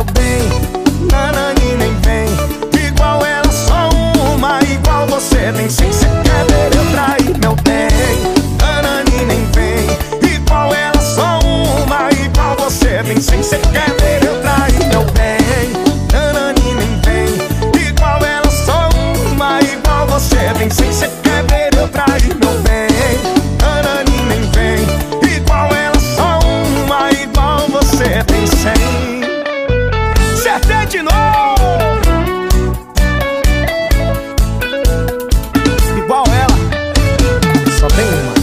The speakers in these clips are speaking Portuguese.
meu bem. Nanani nem vem. Igual ela, só uma. Igual você tem sim. Cê quer ver eu trair, meu bem. Nanani nem vem. Igual ela, só uma. Igual você tem sim. Cê quer ver eu trair, meu bem. Nanani nem vem. Igual ela, só uma. Igual você tem sim. Cê quer ver eu trair, meu bem. Nanani nem vem. Igual ela, só uma. Igual você tem cem. Acertei de novo. Igual ela, só tem uma.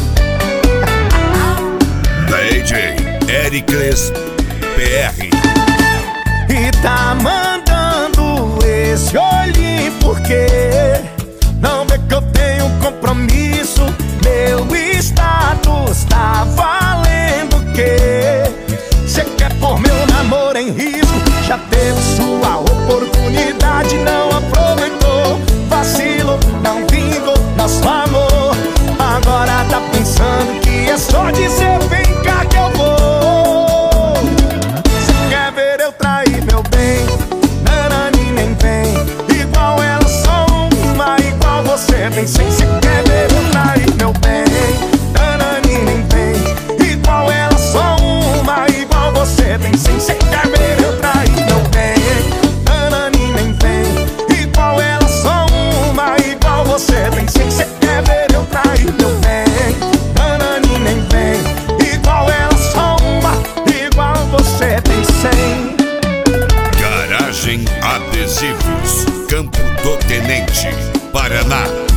DJ Ericles PR. E tá mandando esse olhinho porque não vê que eu tenho um compromisso. Meu status tá valendo o quê? Cê quer pôr meu namoro em risco? Já teve sua oportunidade, não aproveitou. Vacilou, não vingou nosso amor. Agora tá pensando que é só dizer vem cá que eu vou. Cê quer ver eu trair, meu bem. Nanani nem vem. Igual ela, só uma. Igual você tem sim. Cê quer ver eu trair, meu bem. Nanani nem vem. Igual ela, só uma. Igual você tem sim. Cê quer ver eu trair, meu bem. Nanani nem vem. Igual ela, só uma. Igual você tem sim. Cê quer ver eu trair, meu bem. Nanani nem vem. Igual ela, só uma. Igual você tem cem. Garagem Adesivos, Campo do Tenente, Paraná.